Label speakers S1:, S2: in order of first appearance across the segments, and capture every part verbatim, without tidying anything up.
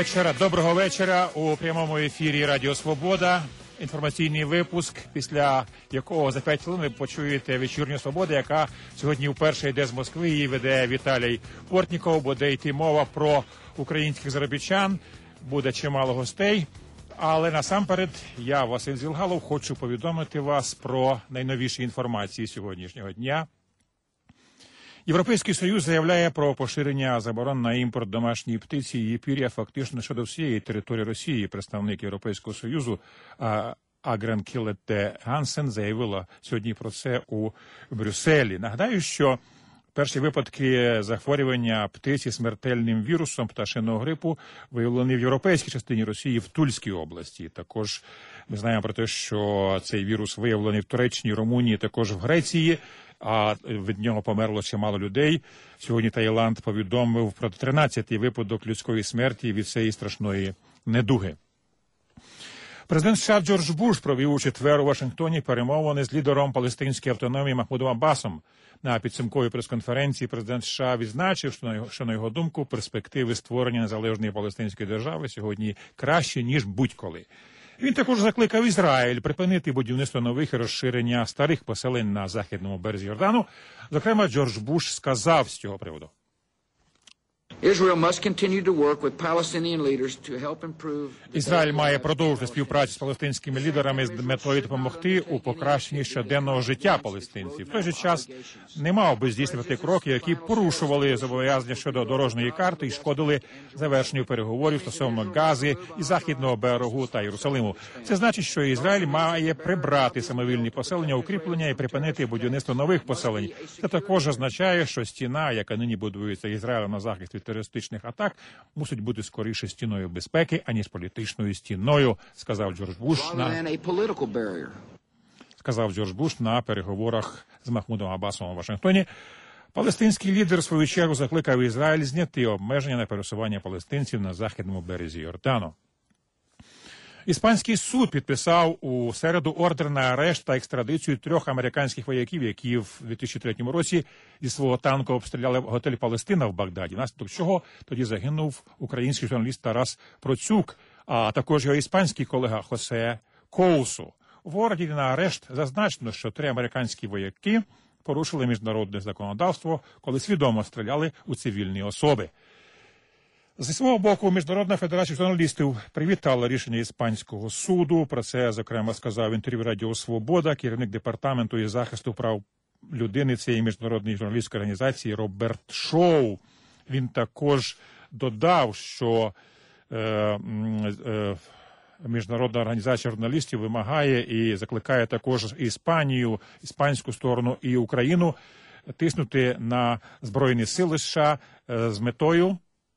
S1: вечора. Доброго вечора у прямому ефірі Радіо Свобода. Інформаційний випуск, після якого за п'ять хвилин ви почуєте вечірню «Свободу», яка сьогодні вперше йде з Москви. Її веде Віталій Портніков. Буде йти мова про українських заробітчан. Буде чимало гостей. Але насамперед я, Василь Зілгалов, хочу повідомити вас про найновіші інформації сьогоднішнього дня. Європейський Союз заявляє про поширення заборон на імпорт домашньої птиці і пір'я фактично щодо всієї території Росії. Представник Європейського Союзу Агрен Кілете Гансен заявила сьогодні про це у Брюсселі. Нагадаю, що перші випадки захворювання птиці смертельним вірусом пташиного грипу виявлені в європейській частині Росії, в Тульській області. Також ми знаємо про те, що цей вірус виявлений в Туреччині, Румунії, також в Греції, а від нього померло чимало людей. Сьогодні Таїланд повідомив про тринадцятий випадок людської смерті від цієї страшної недуги. Президент США Джордж Буш провів у четвер у Вашингтоні перемовини з лідером палестинської автономії Махмудом Аббасом. На підсумковій прес-конференції президент США відзначив, що на, його, що на його думку перспективи створення незалежної палестинської держави сьогодні кращі, ніж будь-коли. Він також закликав Ізраїль припинити будівництво нових і розширення старих поселень на західному березі Йордану. Зокрема, Джордж Буш сказав з цього приводу: Ізраїль має продовжити співпрацю з палестинськими лідерами з метою допомогти у покращенні щоденного життя палестинців. В той же час не мав би здійснювати кроки, які порушували зобов'язання щодо дорожньої карти і шкодили завершенню переговорів стосовно Гази і Західного берегу та Єрусалиму. Це значить, що Ізраїль має прибрати самовільні поселення, укріплення і припинити будівництво нових поселень. Це також означає, що стіна, яка нині будується Ізраїлем на захист від терористичних атак, мусить бути скоріше стіною безпеки, аніж політичною стіною, сказав Джордж Буш на сказав Джордж Буш на переговорах з Махмудом Аббасом у Вашингтоні. Палестинський лідер в свою чергу закликав Ізраїль зняти обмеження на пересування палестинців на західному березі Йордану. Іспанський суд підписав у середу ордер на арешт та екстрадицію трьох американських вояків, які в дві тисячі третьому році зі свого танку обстріляли готель «Палестина» в Багдаді, внаслідок чого тоді загинув український журналіст Тарас Процюк, а також його іспанський колега Хосе Коусу. В ордері на арешт зазначено, що три американські вояки порушили міжнародне законодавство, коли свідомо стріляли у цивільні особи. Зі свого боку, Міжнародна федерація журналістів привітала рішення іспанського суду. Про це, зокрема, сказав в інтерв'ю Радіо Свобода керівник департаменту із захисту прав людини цієї міжнародної журналістської організації Роберт Шоу. Він також додав, що е, е, Міжнародна організація журналістів вимагає і закликає також Іспанію, іспанську сторону і Україну тиснути на Збройні сили США е, з метою,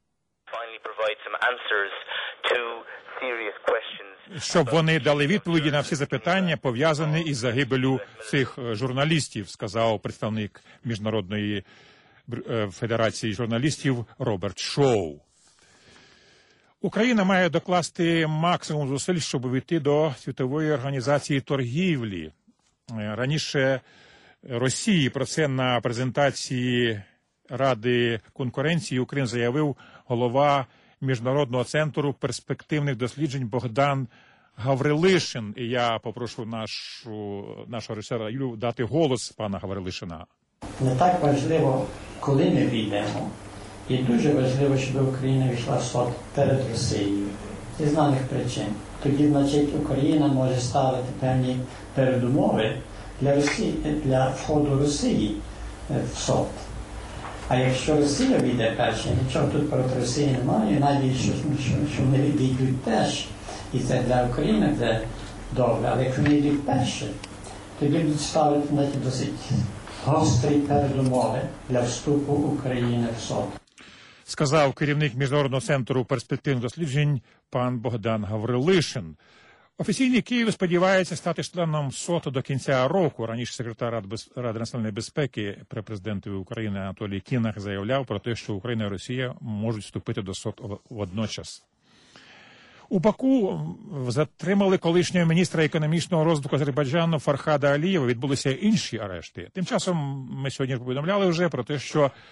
S1: щоб вони дали відповіді на всі запитання, пов'язані із загибелю цих журналістів, сказав представник Міжнародної федерації журналістів Роберт Шоу. Україна має докласти максимум зусиль, щоб увійти до Світової організації торгівлі. Раніше Росії про це на презентації Ради конкуренції України заявив голова Міжнародного центру перспективних досліджень Богдан Гаврилишин. І я попрошу нашу, нашого режисера Юлю дати голос пана Гаврилишина.
S2: Не так важливо, коли ми війдемо. І дуже важливо, щоб Україна війшла в СОТ перед Росією. Зі знаних причин. Тоді, значить, Україна може ставити певні передумови для, Росії, для входу Росії в СОТ. А якщо Росія війде перша, нічого тут проти Росії немає, навіть що, що, що вони війдуть теж, і це для України буде добре, але якщо вони війдуть перше, тоді будуть ставити навіть досить гострі передумови для вступу України в СОТ.
S1: Сказав керівник Міжнародного центру перспективних досліджень пан Богдан Гаврилишин. Офіційний Київ сподівається стати членом СОТ до кінця року. Раніше секретар Ради, Без... Ради національної безпеки при президентові України Анатолій Кінах заявляв про те, що Україна і Росія можуть вступити до СОТ водночас. У Баку затримали колишнього міністра економічного розвитку Азербайджану Фархада Алієва. Відбулися інші арешти. Тим часом ми сьогодні повідомляли вже про те, що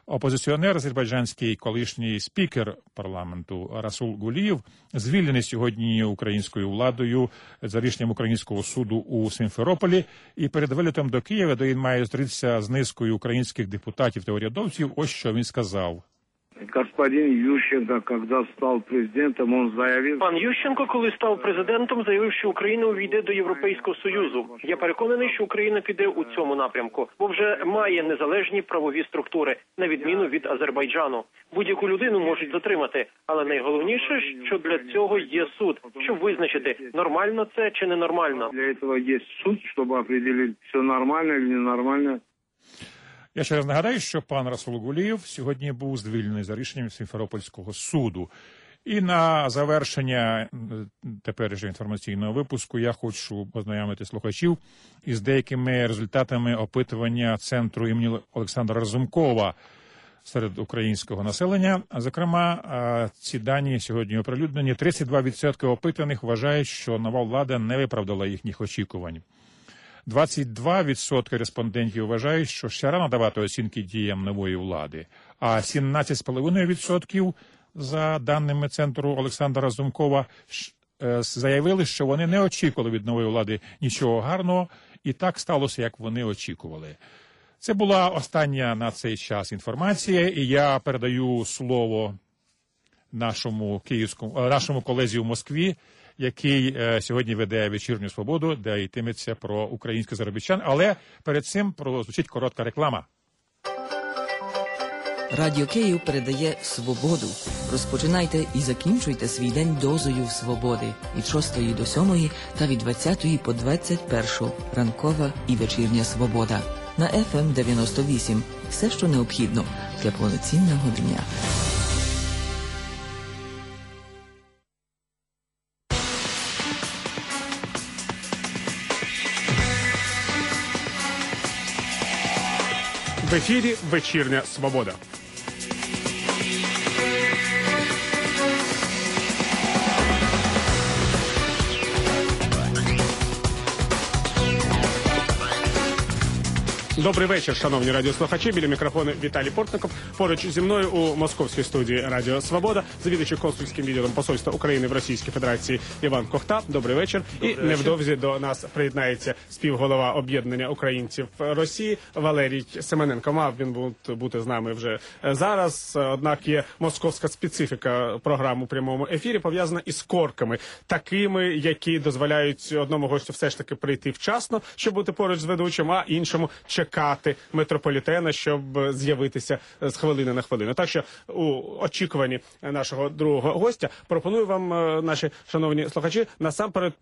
S1: Опозиціонер, азербайджанський колишній спікер парламенту Расул Гулієв, звільнений сьогодні українською владою за рішенням українського суду у Сімферополі. І перед вилітом до Києва, де він має зустрітися з низкою українських депутатів та урядовців, ось що він сказав.
S3: Господин Ющенко, когда стал президентом, он заявил...
S4: Пан Ющенко, коли став президентом, заявив, що Україна увійде до Європейського Союзу. Я переконаний, що Україна піде у цьому напрямку, бо вже має незалежні правові структури, на відміну від Азербайджану. Будь-яку людину можуть затримати, але найголовніше, що для цього є суд, щоб визначити, нормально це чи ненормально.
S3: Для этого есть суд, чтобы определить, все нормально или ненормально.
S1: Я ще раз нагадаю, що пан Расул Гулієв сьогодні був звільнений за рішенням Сімферопольського суду. І на завершення теперішнього інформаційного випуску я хочу ознайомити слухачів із деякими результатами опитування центру імені Олександра Разумкова серед українського населення. А зокрема, ці дані сьогодні оприлюднені. тридцять два відсотки опитаних вважають, що нова влада не виправдала їхніх очікувань. двадцять два відсотки респондентів вважають, що ще рано давати оцінки діям нової влади, а сімнадцять цілих п'ять десятих відсотка, за даними центру Олександра Разумкова, заявили, що вони не очікували від нової влади нічого гарного, і так сталося, як вони очікували. Це була остання на цей час інформація, і я передаю слово нашому київському, нашому колезі у Москві, який е, сьогодні веде «Вечірню свободу», де йтиметься про українських заробітчан. Але перед цим прозвучить коротка реклама.
S5: Радіо Київ передає «Свободу». Розпочинайте і закінчуйте свій день дозою свободи. Від шостої до сьомої та від двадцятої по двадцять першу. Ранкова і вечірня свобода. На еф ем дев'яносто вісім. Все, що необхідно для повноцінного дня.
S6: В ефірі «Вечірня свобода». Добрий вечір, шановні радіослухачі. Біля мікрофону Віталій Портников. Поруч зі мною у московській студії Радіо Свобода, завідувачий консульським відділом посольства України в Російській Федерації Іван Кохта. Добрий вечір. Добрий І вечір. Невдовзі до нас приєднається співголова об'єднання українців Росії Валерій Семененко. Мав він бути з нами вже зараз. Однак є московська специфіка програми у прямому ефірі, пов'язана із корками, такими, які дозволяють одному гостю все ж таки прийти вчасно, щоб бути поруч з ведучим, а іншому чекати метрополітена, щоб з'явитися з хвилини на хвилину. Так що у очікуванні нашого другого гостя пропоную вам, наші шановні слухачі, насамперед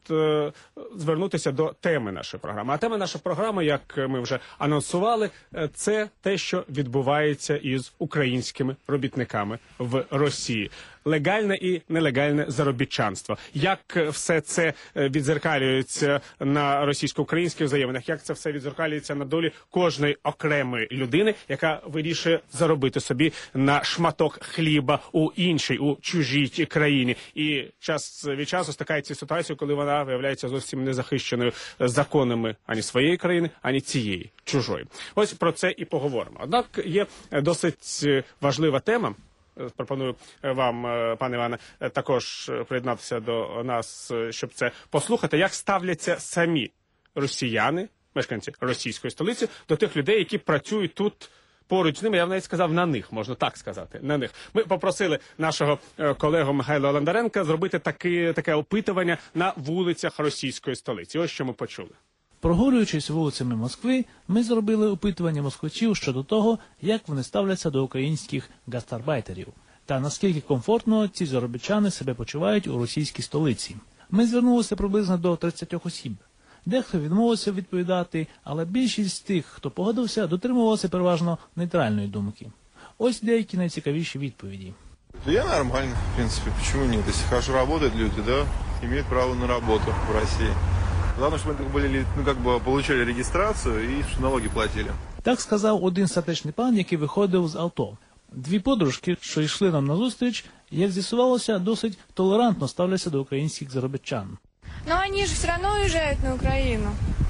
S6: звернутися до теми нашої програми. А тема нашої програми, як ми вже анонсували, це те, що відбувається із українськими робітниками в Росії. Легальне і нелегальне заробітчанство. Як все це відзеркалюється на російсько-українських взаєминах, як це все відзеркалюється на долі кожної окремої людини, яка вирішує заробити собі на шматок хліба у іншій, у чужій країні. І час від часу стикається ситуація, коли вона виявляється зовсім незахищеною законами ані своєї країни, ані цієї, чужої. Ось про це і поговоримо. Однак є досить важлива тема. Пропоную вам, пане Іване, також приєднатися до нас, щоб це послухати. Як ставляться самі росіяни, мешканці російської столиці, до тих людей, які працюють тут поруч з ними, я б навіть сказав, на них, можна так сказати, на них. Ми попросили нашого колегу Михайла Ландаренка зробити таке, таке опитування на вулицях російської столиці. Ось що ми почули.
S7: Прогулюючись вулицями Москви, ми зробили опитування москвичів щодо того, як вони ставляться до українських гастарбайтерів, та наскільки комфортно ці заробітчани себе почувають у російській столиці. Ми звернулися приблизно до тридцять осіб. Дехто відмовився відповідати, але більшість тих, хто погодився, дотримувалися переважно нейтральної думки. Ось деякі найцікавіші відповіді.
S8: Я нормально, в принципе, почему нет? Если хорошо работают люди, да, имеют право на работу в России. Главное, чтобы они были, ну, как бы, получали регистрацию и налоги платили.
S7: Так сказав один статечний пан, який виходив з авто. Дві подружки, що йшли нам назустріч, як з'ясувалося, досить толерантно ставляться до українських заробітчан.
S9: Но они же все равно уезжают на Украину.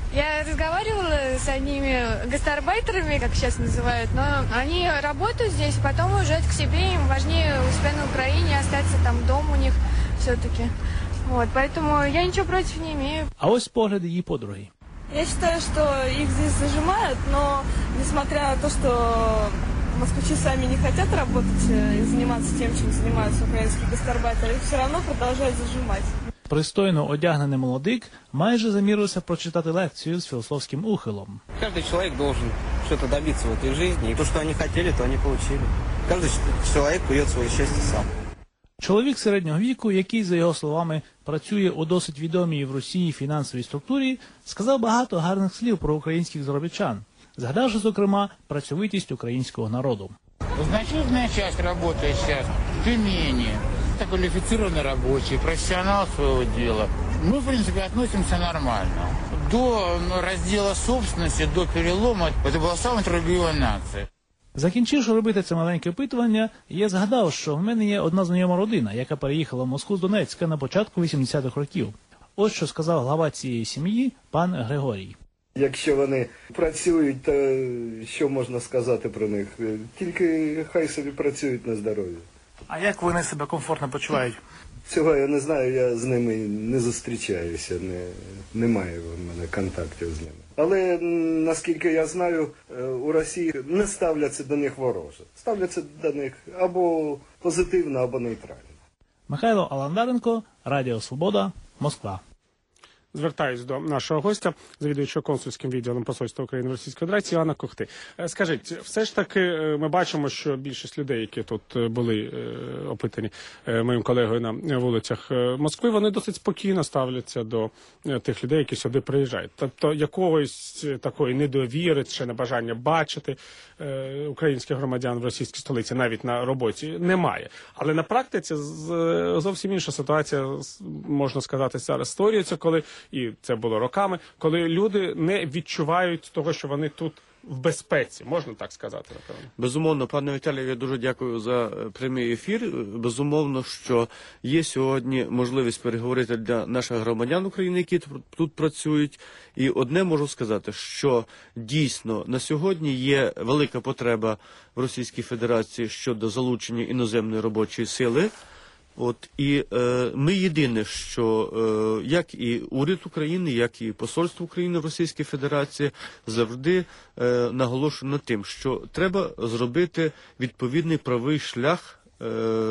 S9: Я разговаривала с одними гастарбайтерами, как сейчас называют, но они работают здесь, потом уезжают к себе, им важнее у себя на Украине, остаться там дом у них все-таки. Вот, поэтому я ничего против не имею.
S7: А ось погляд її подруги.
S10: Я считаю, что их здесь зажимают, но несмотря на то, что москвичи сами не хотят работать и заниматься тем, чем занимаются украинские гастарбайтеры, их все равно продолжают зажимать.
S7: Пристойно одягнений молодик майже замірився прочитати лекцію з філософським ухилом.
S11: Каждый человек должен что-то добиться в этой жизни, и то, что они хотели, то они получили. Каждый человек кует свое счастье сам.
S7: Чоловік середнього віку, який, за його словами, працює у досить відомій в Росії фінансовій структурі, сказав багато гарних слів про українських заробітчан, згадавши, зокрема, працьовитість українського народу.
S12: Значительная часть работает сейчас в Тюмени. Это квалифицированный рабочий, профессионал своего дела. Мы, в принципе, относимся нормально. До раздела собственности, до перелома, это была самая трудолюбивая нация.
S7: Закінчивши робити це маленьке опитування, я згадав, що в мене є одна знайома родина, яка переїхала в Москву з Донецька на початку вісімдесятих років. Ось що сказав глава цієї сім'ї, пан Григорій.
S13: Якщо вони працюють, то що можна сказати про них? Тільки хай собі працюють на здоров'я.
S7: А як вони себе комфортно почувають?
S13: Цього я не знаю, я з ними не зустрічаюся, не, немає в мене контактів з ними. Але, наскільки я знаю, у Росії не ставляться до них вороже. Ставляться до них або позитивно, або нейтрально.
S7: Михайло Аландаренко, Радіо Свобода, Москва.
S6: Звертаюсь до нашого гостя, завідуючого консульським відділом посольства України в Російській Федерації Івана Кохти. Скажіть, все ж таки ми бачимо, що більшість людей, які тут були опитані моїм колегою на вулицях Москви, вони досить спокійно ставляться до тих людей, які сюди приїжджають. Тобто якогось такої недовіри чи небажання бачити українських громадян в російській столиці навіть на роботі немає. Але на практиці зовсім інша ситуація, можна сказати, зараз створюється, коли і це було роками, коли люди не відчувають того, що вони тут в безпеці, можна так сказати, напевно.
S14: Безумовно, пане Віталію, я дуже дякую за прямий ефір. Безумовно, що є сьогодні можливість переговорити для наших громадян України, які тут працюють. І одне можу сказати, що дійсно на сьогодні є велика потреба в Російській Федерації щодо залучення іноземної робочої сили. От, і е, ми єдине, що е, як і уряд України, як і посольство України в Російській Федерації завжди е, наголошує на тим, що треба зробити відповідний правовий шлях е,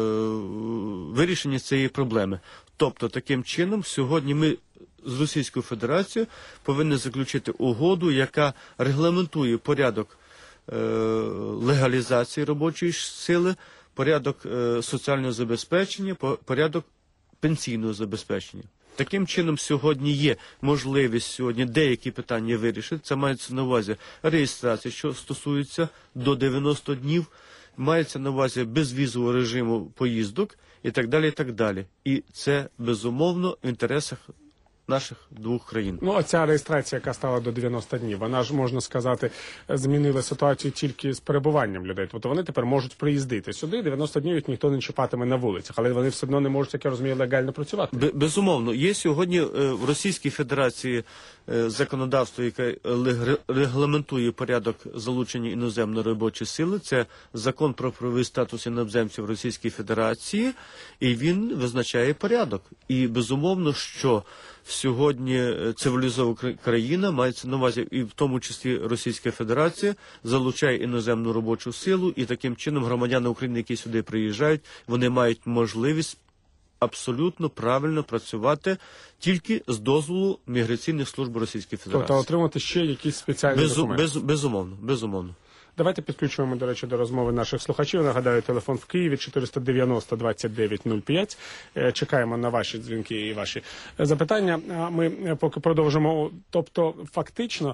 S14: вирішення цієї проблеми. Тобто, таким чином, сьогодні ми з Російською Федерацією повинні заключити угоду, яка регламентує порядок е, легалізації робочої сили, порядок е, соціального забезпечення, порядок пенсійного забезпечення. Таким чином, сьогодні є можливість сьогодні деякі питання вирішити. Це мається на увазі реєстрація, що стосується до дев'яноста днів, мається на увазі безвізового режиму поїздок і так далі, і так далі. І це, безумовно, в інтересах наших двох країн.
S6: Ну, оця реєстрація, яка стала до дев'яноста днів, вона ж, можна сказати, змінила ситуацію тільки з перебуванням людей. Тобто вони тепер можуть приїздити сюди, дев'яносто днів їх ніхто не чіпатиме на вулицях, але вони все одно не можуть, як я розумію, легально працювати.
S14: Безумовно. Є сьогодні в Російській Федерації законодавство, яке регламентує порядок залучення іноземної робочої сили. Це закон про правовий статус іноземців Російської Федерації, і він визначає порядок. І безумовно, що сьогодні цивілізована країна, мається на увазі і в тому числі Російська Федерація, залучає іноземну робочу силу, і таким чином громадяни України, які сюди приїжджають, вони мають можливість абсолютно правильно працювати тільки з дозволу міграційних служб Російської Федерації.
S6: Тобто отримати ще якісь спеціальні
S14: Безу,
S6: документи?
S14: Без, безумовно, безумовно.
S6: Давайте підключуємо, до речі, до розмови наших слухачів. Нагадаю, телефон в Києві чотириста дев'яносто двадцять дев'ять нуль п'ять. Чекаємо на ваші дзвінки і ваші запитання. Ми поки продовжимо. Тобто, фактично,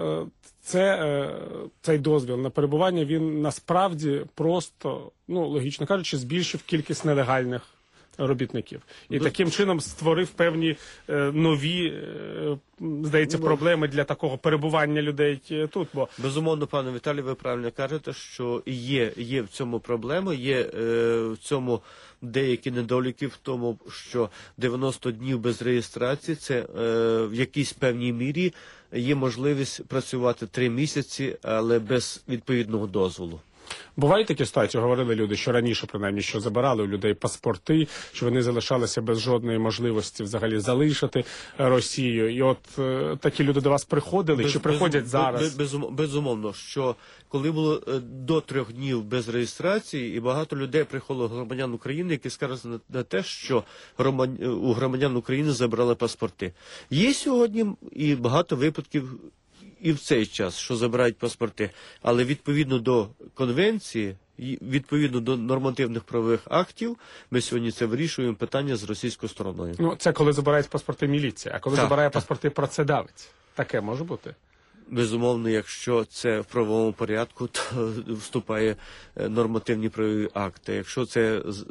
S6: це, цей дозвіл на перебування, він насправді просто, ну, логічно кажучи, збільшив кількість нелегальних робітників. І
S14: Ну,
S6: таким чином створив певні е, нові, е, здається,
S14: Ну,
S6: проблеми для такого перебування людей е, тут. Бо
S14: Безумовно, пане Віталій, ви правильно кажете, що є, є в цьому проблема, є е, в цьому деякі недоліки в тому, що дев'яносто днів без реєстрації, це е, в якійсь певній мірі є можливість працювати три місяці, але без відповідного дозволу.
S6: бувають такі ситуації, говорили люди, що раніше, принаймні, що забирали у людей паспорти, що вони залишалися без жодної можливості взагалі залишити Росію. І от е, такі люди до вас приходили,
S14: Без,
S6: чи приходять
S14: без,
S6: зараз?
S14: Без, без, безумовно, що коли було е, до трьох днів без реєстрації, і багато людей приходило громадян України, які скаржаться на, на те, що громадян, у громадян України забрали паспорти. Є сьогодні і багато випадків і в цей час, що забирають паспорти, але відповідно до конвенції, відповідно до нормативних правових актів, ми сьогодні це вирішуємо питання з російською стороною.
S6: Ну, це коли забирають паспорти міліція, а коли
S14: Так,
S6: забирає
S14: так.
S6: паспорти працедавець. Таке може бути?
S14: Безумовно, якщо це в правовому порядку, то вступає е, нормативні правові акти. Якщо це е,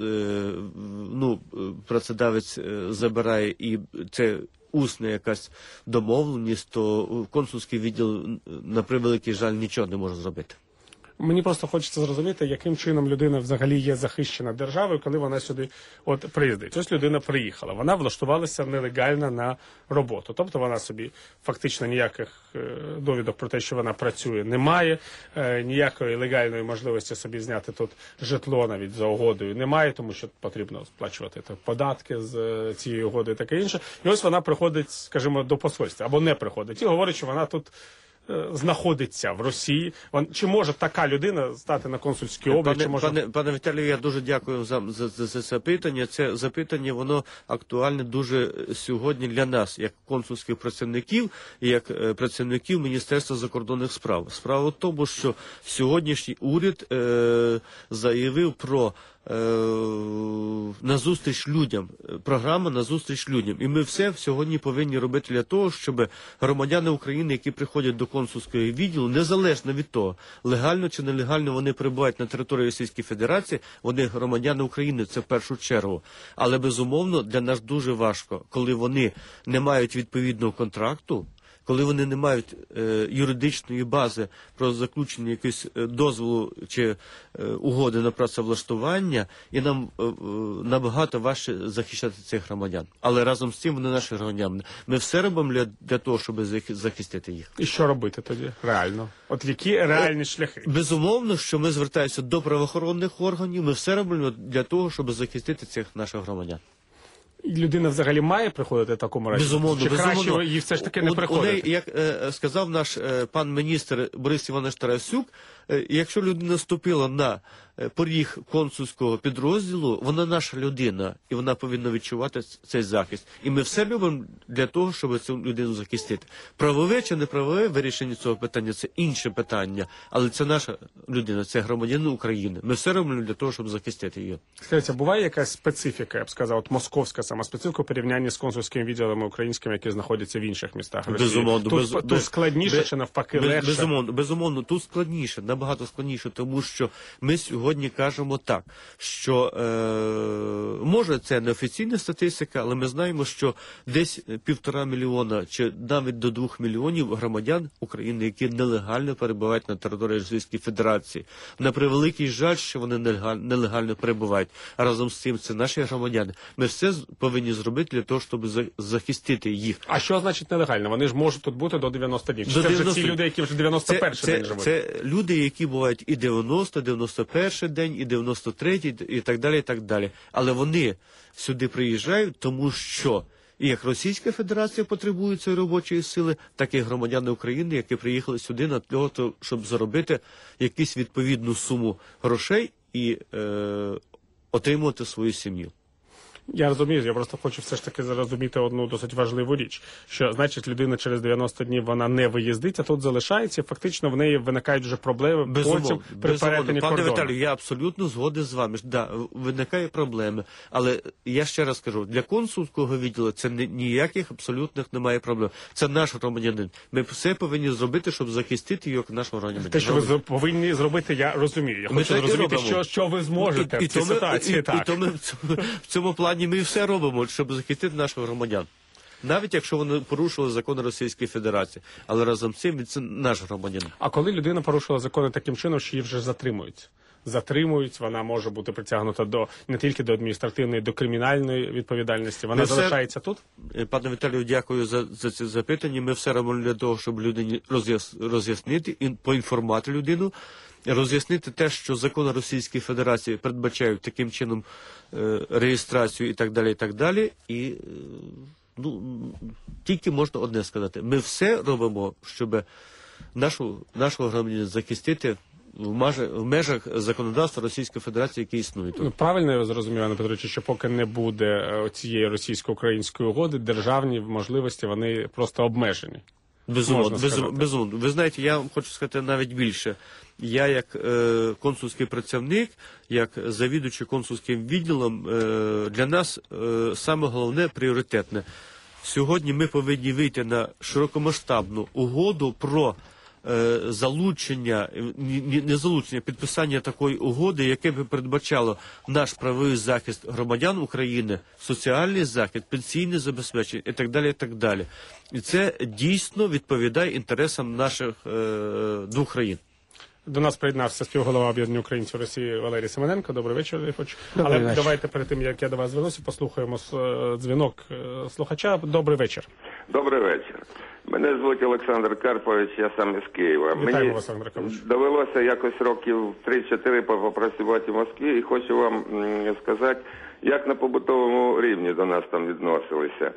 S14: ну, працедавець е, забирає і це усна якась домовленість, то консульський відділ, на превеликий жаль, нічого не може зробити.
S6: Мені просто хочеться зрозуміти, яким чином людина взагалі є захищена державою, коли вона сюди от приїздить. Ось людина приїхала, вона влаштувалася нелегально на роботу. Тобто вона собі фактично ніяких е, довідок про те, що вона працює, немає, е, ніякої легальної можливості собі зняти тут житло навіть за угодою немає, тому що потрібно сплачувати так, податки з е, цієї угоди і таке інше. І ось вона приходить, скажімо, до посольства, або не приходить, і говорить, що вона тут знаходиться в Росії. Чи може така людина стати на консульський облік?
S14: Пане,
S6: Чи може...
S14: пане, пане Віталію, я дуже дякую за, за, за це запитання. Це запитання, воно актуальне дуже сьогодні для нас, як консульських працівників і як е, працівників Міністерства закордонних справ. Справа в тому, що сьогоднішній уряд е, заявив про назустріч людям, програма назустріч людям. І ми все сьогодні повинні робити для того, щоб громадяни України, які приходять до консульського відділу, незалежно від того, легально чи нелегально вони перебувають на території Російської Федерації, вони громадяни України, це в першу чергу. Але, безумовно, для нас дуже важко, коли вони не мають відповідного контракту, коли вони не мають е, юридичної бази про заключення якогось е, дозволу чи е, угоди на працевлаштування, і нам е, е, набагато важче захищати цих громадян. Але разом з цим вони наші громадяни. Ми все робимо для, для того, щоб захистити їх.
S6: І що робити тоді? Реально? От які реальні шляхи?
S14: Безумовно, що ми звертаємося до правоохоронних органів, ми все робимо для того, щоб захистити цих наших громадян.
S6: І людина взагалі має приходити в такому разі?
S14: Безумовно,
S6: Чи
S14: безумовно.
S6: краще їй все ж таки не
S14: У- у
S6: приходити?
S14: неї, як е, сказав наш е, пан міністр Борис Іванович Тарасюк, е, якщо людина вступила на е, поріг консульського підрозділу, вона наша людина, і вона повинна відчувати ц- цей захист. І ми все робимо для того, щоб цю людину захистити. Правове чи неправове вирішення цього питання – це інше питання, але це наша людина, це громадянин України. Ми все робимо для того, щоб захистити її.
S6: Скажіть, а буває якась специфіка, я б сказав, от московська сама специфіка у порівнянні з консульськими відділами українськими, які знаходяться в інших містах Росії?
S14: Безумовно,
S6: Тут,
S14: без-
S6: тут
S14: без-
S6: складніше
S14: без-
S6: чи навпаки
S14: без-
S6: легше?
S14: Безумовно, безумовно, тут складніше, набагато складніше, тому що ми сьогодні кажемо так, що е, може це не офіційна статистика, але ми знаємо, що десь півтора мільйона чи навіть до двох мільйонів громадян України, які нелегально перебувають на території Російської Федерації. На превеликий жаль, що вони нелегально, нелегально перебувають. А разом з цим це наші громадяни. Ми все з- повинні зробити для того, щоб за- захистити їх.
S6: А що значить нелегально? Вони ж можуть тут бути до дев'яноста днів. Чи
S14: До
S6: це вже
S14: дев'яноста
S6: ці люди, які вже дев'яносто перший
S14: це,
S6: день
S14: це,
S6: живуть?
S14: це люди, які бувають і дев'яносто, дев'яносто перший день, і дев'яносто третій, і так далі, і так далі. Але вони сюди приїжджають, тому що і як Російська Федерація потребує цієї робочої сили, так і громадяни України, які приїхали сюди на того, то, щоб заробити якусь відповідну суму грошей і е, отримувати свою сім'ю.
S6: Я розумію, я просто хочу все ж таки зрозуміти одну досить важливу річ, що, значить, людина через дев'яносто днів вона не виїздить, а тут залишається, і фактично в неї виникають вже проблеми потім при перетині
S14: Пане
S6: кордону.
S14: Віталію, я абсолютно згоден з вами. Да, виникає проблеми. Але я ще раз кажу, для консульського відділу це ні- ніяких абсолютних немає проблем. Це наш громадянин. Ми все повинні зробити, щоб захистити його як нашого громадянина.
S6: Те, що ви зро- повинні зробити, я розумію. Я
S14: Ми
S6: хочу
S14: так і
S6: зрозуміти,
S14: робимо.
S6: що, що ви зможете
S14: І- і
S6: в цій
S14: то ми-
S6: ситуації.
S14: і- і
S6: так.
S14: то ми в цьому- в цьому плані плані ми все робимо, щоб захистити наших громадян. Навіть якщо вони порушили закони Російської Федерації. Але разом з цим це наш громадянин.
S6: А коли людина порушила закони таким чином, що її вже затримують? Затримують, вона може бути притягнута до не тільки до адміністративної, до кримінальної відповідальності. Вона
S14: Ми
S6: залишається
S14: все...
S6: тут?
S14: Пане Віталію, дякую за, за це запитання. Ми все робимо для того, щоб людині роз'яс... роз'яснити, і поінформувати людину, роз'яснити те, що закони Російської Федерації передбачають таким чином е, реєстрацію і так далі, і так далі. І, е, ну, тільки можна одне сказати. Ми все робимо, щоб нашу, нашого громадянина захистити в, маж... в межах законодавства Російської Федерації, які існують.
S6: Ну, правильно я зрозумів, Іване Петровичу, що поки не буде цієї російсько-української угоди, державні можливості, вони просто обмежені.
S14: Безумовно, без, безумовно. Ви знаєте, я вам хочу сказати навіть більше. Я як е, консульський працівник, як завідуючий консульським відділом, е, для нас е, саме головне, пріоритетне. Сьогодні ми повинні вийти на широкомасштабну угоду про е, залучення, не, не залучення, підписання такої угоди, яке б передбачало наш правовий захист громадян України, соціальний захист, пенсійне забезпечення і так далі, і так далі. І це дійсно відповідає інтересам наших е, двох країн.
S6: До нас приєднався співголова об'єднання українців Росії Валерій Семененко. Добрий вечір, Ліфоч.
S15: Добрий
S6: Але
S15: вечір.
S6: давайте перед тим, як я до вас звернуся, послухаємо дзвінок слухача. Добрий вечір.
S15: Добрий вечір. Мене звуть Олександр Карпович, я сам із Києва.
S6: Вітаємо,
S15: Мені
S6: Олександр Карпович.
S15: довелося якось років три-чотири попрацювати в Москві, і хочу вам м, сказати, як на побутовому рівні до нас там відносилися.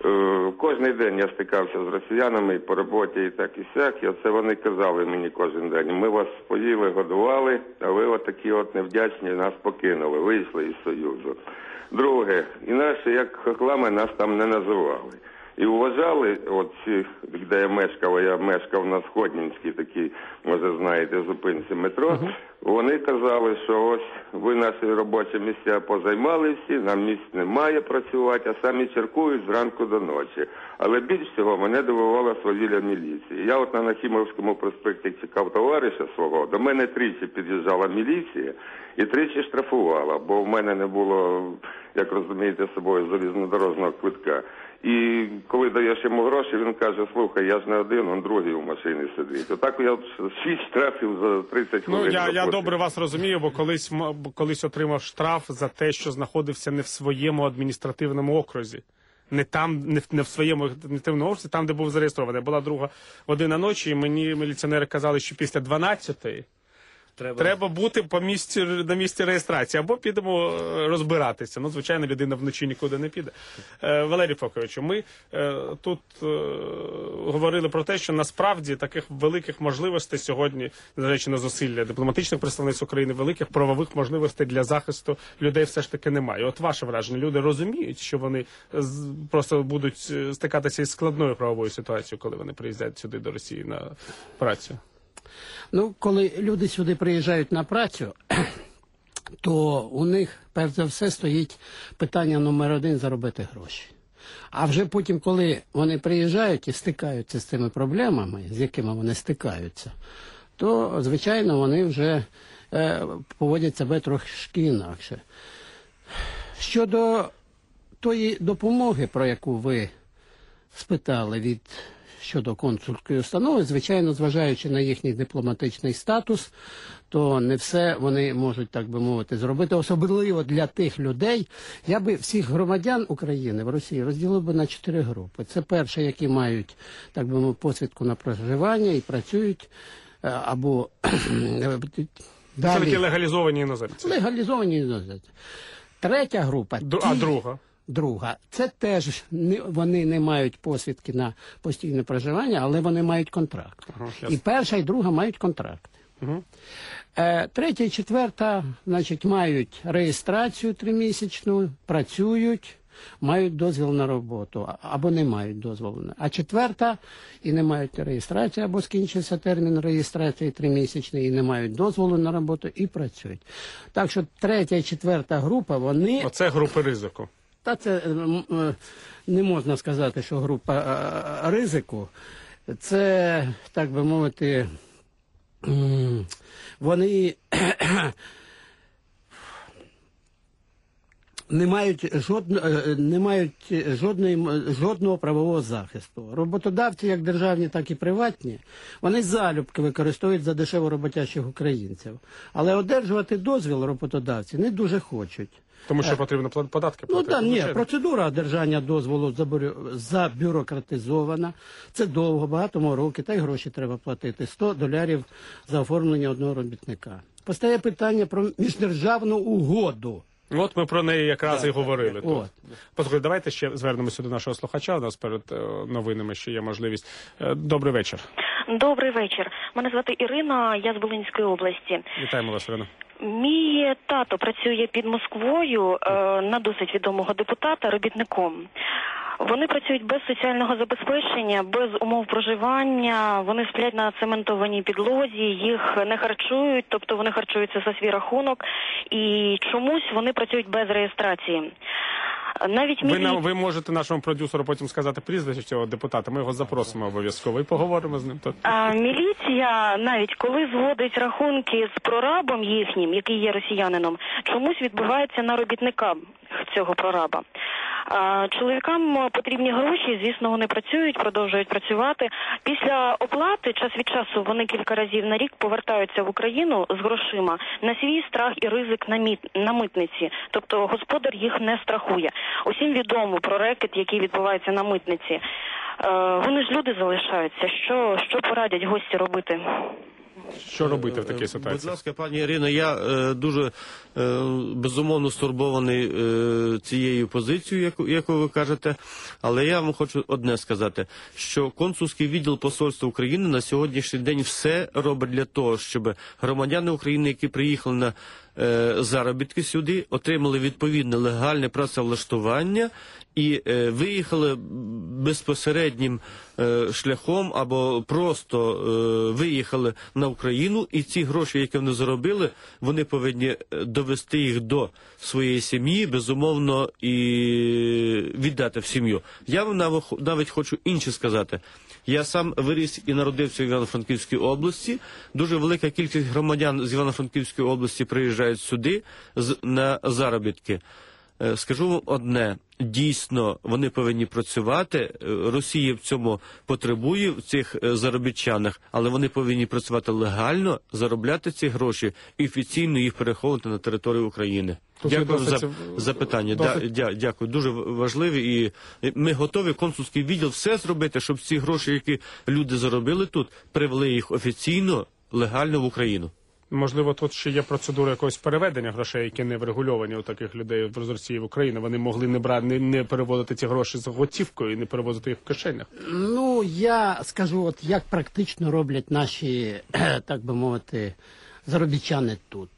S15: Е, кожний день я стикався з росіянами і по роботі, і так і сяк. І оце вони казали мені кожен день: ми вас поїли, годували, а ви отакі от невдячні нас покинули, вийшли із Союзу. Друге, інакше як хохлами нас там не називали. І вважали, от ці, де я мешкав, я мешкав на Сходнінській такій, може знаєте, зупинці метро, uh-huh. Вони казали, що ось ви наші робочі місця позаймали всі, нам місць немає працювати, а самі черкують зранку до ночі. Але більш всього мене дивувала свавілля міліції. Я от на Нахімовському проспекті чекав товариша свого, до мене тричі під'їжджала міліція і тричі штрафувала, бо в мене не було, як розумієте, з собою залізнодорожного квитка. І коли даєш йому гроші, він каже: слухай, я ж не один, он другий у машині сидить. Отак я шість штрафів за тридцять хвилин.
S6: Ну, я, я добре вас розумію, бо колись, колись отримав штраф за те, що знаходився не в своєму адміністративному окрузі. Не там, не в, не в своєму адміністративному окрузі, там, де був зареєстрований. Була друга година ночі, і мені міліціонери казали, що після дванадцятої Треба... Треба бути по місці, на місці реєстрації, або підемо розбиратися. Ну, звичайно, людина вночі нікуди не піде. Е, Валерій Фоковичу, ми е, тут е, говорили про те, що насправді таких великих можливостей сьогодні, незважаючи на зусилля дипломатичних представництв України, великих правових можливостей для захисту людей все ж таки немає. От ваше враження, люди розуміють, що вони з, просто будуть стикатися із складною правовою ситуацією, коли вони приїздять сюди до Росії на працю?
S16: Ну, коли люди сюди приїжджають на працю, то у них, перш за все, стоїть питання номер один – заробити гроші. А вже потім, коли вони приїжджають і стикаються з цими проблемами, з якими вони стикаються, то, звичайно, вони вже е, поводять себе трошки інакше. Щодо тої допомоги, про яку ви спитали від щодо консульської установи, звичайно, зважаючи на їхній дипломатичний статус, то не все вони можуть, так би мовити, зробити. Особливо для тих людей, я би всіх громадян України в Росії розділив би на чотири групи. Це перше, які мають, так би мовити, посвідку на проживання і працюють, або
S6: далі. Це такі легалізовані іноземці.
S16: Легалізовані іноземці. Третя група.
S6: Д- а друга?
S16: Друга. Це теж не, вони не мають посвідки на постійне проживання, але вони мають контракт. Ага, і перша, і друга мають контракт. Угу. Е, третя і четверта, значить, мають реєстрацію тримісячну, працюють, мають дозвіл на роботу, або не мають дозволу. А четверта і не мають реєстрації, або скінчився термін реєстрації тримісячний, і не мають дозволу на роботу, і працюють. Так що третя і четверта група, вони...
S6: Оце групи ризику.
S16: Та це не можна сказати, що група ризику. Це, так би мовити, вони не мають, жодно, не мають жодної, жодного правового захисту. Роботодавці, як державні, так і приватні, вони залюбки використовують за дешево роботящих українців. Але одержувати дозвіл роботодавці не дуже хочуть.
S6: Тому що потрібно податки
S16: Ну
S6: платити.
S16: так, ні, процедура одержання дозволу забюрократизована. Це довго, багато років, та й гроші треба платити. сто доларів за оформлення одного робітника. Постає питання про міждержавну угоду.
S6: От ми про неї якраз і говорили.
S16: От.
S6: Послухайте, давайте ще звернемося до нашого слухача. У нас перед е, новинами ще є можливість. Е, добрий вечір.
S17: Добрий вечір. Мене звати Ірина, я з Волинської області.
S6: Вітаємо вас, Ірина.
S17: Мій тато працює під Москвою е, на досить відомого депутата робітником. Вони працюють без соціального забезпечення, без умов проживання, вони сплять на цементованій підлозі, їх не харчують, тобто вони харчуються за свій рахунок, і чомусь вони працюють без реєстрації. Навіть
S6: ви,
S17: мілі...
S6: нам, ви можете нашому продюсеру потім сказати прізвище цього депутата, ми його запросимо обов'язково і поговоримо з ним.
S17: А, міліція, навіть коли зводить рахунки з прорабом їхнім, який є росіянином, чомусь відбувається на робітника цього прораба. А, чоловікам потрібні гроші, звісно, вони працюють, продовжують працювати. Після оплати, час від часу, вони кілька разів на рік повертаються в Україну з грошима на свій страх і ризик на, міт... на митниці. Тобто господар їх не страхує. Усім відомо про рекет, який відбувається на митниці. Е, вони ж люди залишаються. Що, що порадять гості робити?
S6: Що робити в такій ситуації?
S14: Будь ласка, пані Ірино, я е, дуже е, безумовно стурбований е, цією позицією, яку, яку ви кажете, але я вам хочу одне сказати, що консульський відділ посольства України на сьогоднішній день все робить для того, щоб громадяни України, які приїхали на е, заробітки сюди, отримали відповідне легальне працевлаштування і е, виїхали безпосереднім е, шляхом або просто е, виїхали на Україну, і ці гроші, які вони заробили, вони повинні довести їх до своєї сім'ї, безумовно, і віддати в сім'ю. Я вам навіть, навіть хочу інше сказати. Я сам виріс і народився в Івано-Франківській області. Дуже велика кількість громадян з Івано-Франківської області приїжджають сюди на заробітки. Скажу вам одне, дійсно, вони повинні працювати, Росія в цьому потребує, в цих заробітчанах, але вони повинні працювати легально, заробляти ці гроші і офіційно їх переховувати на територію України.
S6: Тут
S14: дякую
S6: досить,
S14: за запитання.
S6: Досить...
S14: Дя, дя, дякую, дуже важливі. І ми готові, консульський відділ, все зробити, щоб ці гроші, які люди заробили тут, привели їх офіційно, легально в Україну.
S6: Можливо, тут ще є процедура якогось переведення грошей, які не врегульовані у таких людей з Росії в Україну. Вони могли не брати, не, не переводити ці гроші з готівкою і не перевозити їх в кишенях.
S16: Ну, я скажу, от як практично роблять наші, так би мовити, заробітчани тут.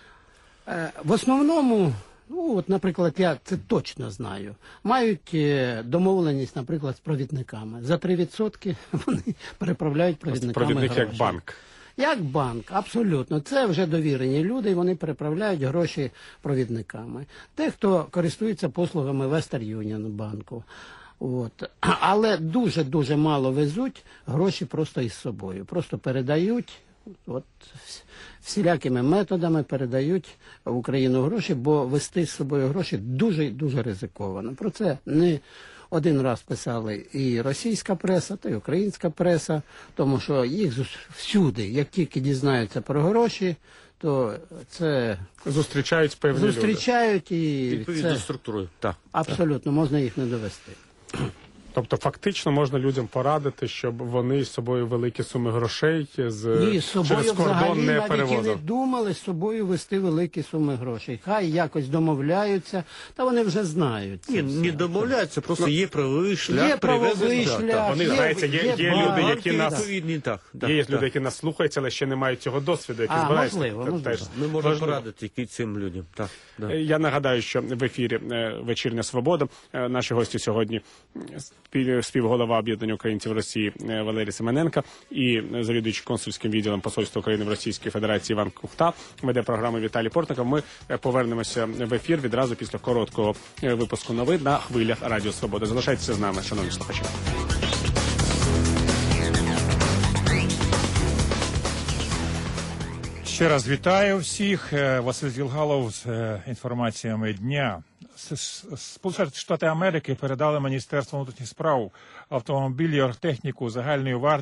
S16: В основному, ну, от, наприклад, я це точно знаю, мають домовленість, наприклад, з провідниками. За три відсотки вони переправляють провідниками
S6: Провідник
S16: гроші.
S6: як банк.
S16: Як банк, абсолютно. Це вже довірені люди, і вони переправляють гроші провідниками. Те, хто користується послугами Western Union банку. От. Але дуже-дуже мало везуть, гроші просто із собою. Просто передають, от, всілякими методами передають в Україну гроші, бо вести з собою гроші дуже-дуже ризиковано. Про це не один раз писали і російська преса, та й українська преса, тому що їх всюди, як тільки дізнаються про гроші, то це...
S6: Зустрічають певні люди.
S16: Зустрічають і...
S14: Відповідно
S16: це...
S14: структурою, так.
S16: Абсолютно, можна їх не довести.
S6: Тобто фактично можна людям порадити, щоб вони з собою великі суми грошей з...
S16: Ні, з собою
S6: через кордон
S16: взагалі
S6: не
S16: навіть
S6: перевозили.
S16: і не думали з собою вести великі суми грошей. Хай якось домовляються, та вони вже знають.
S14: Ні, не домовляються, просто є правовий шлях.
S16: Є правовий шлях.
S6: Так, вони,
S16: є,
S6: знаєте, є, є, є люди, які нас...
S14: Так, так,
S6: є
S14: так.
S6: люди, які нас слухаються, але ще не мають цього досвіду, які
S16: А,
S6: збираються.
S16: можливо,
S6: Теж.
S16: можливо.
S14: Ми можемо
S6: Важливо.
S14: порадити які цим людям. Так, да.
S6: Я нагадаю, що в ефірі «Вечірня Свобода» наші гості сьогодні співголова Об'єднання українців Росії Валерій Семененко і завідуючий консульським відділом посольства України в Російській Федерації Іван Кухта, веде програму Віталій Портников. Ми повернемося в ефір відразу після короткого випуску новин на хвилях Радіо Свобода. Залишайтеся з нами, шановні слухачі.
S1: Ще раз вітаю всіх. Василь Зілгалов з інформаціями дня. Сполучені Штати Америки передали Міністерству внутрішніх справ автомобілі, оргтехніку загальною вартістю